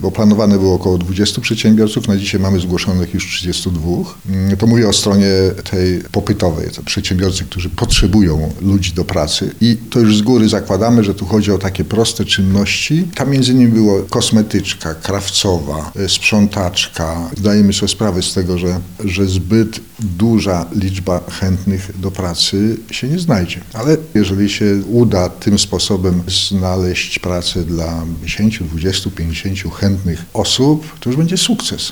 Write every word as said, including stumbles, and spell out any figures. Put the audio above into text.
bo planowane było około dwudziestu przedsiębiorców, na dzisiaj mamy zgłoszonych już trzydziestu dwóch. To mówię o stronie tej popytowej, to przedsiębiorcy, którzy potrzebują ludzi do pracy i to już z góry zakładamy, że tu chodzi o takie proste czynności. Tam między innymi było kosmetyczka, krawcowa, sprzątaczka. Zdajemy sobie sprawę z tego, że, że zbyt duża liczba chętnych do pracy się nie znajdzie. Ale jeżeli się uda tym sposobem znaleźć pracę dla dziesięciu, dwudziestu, pięćdziesięciu chętnych osób, to już będzie sukces.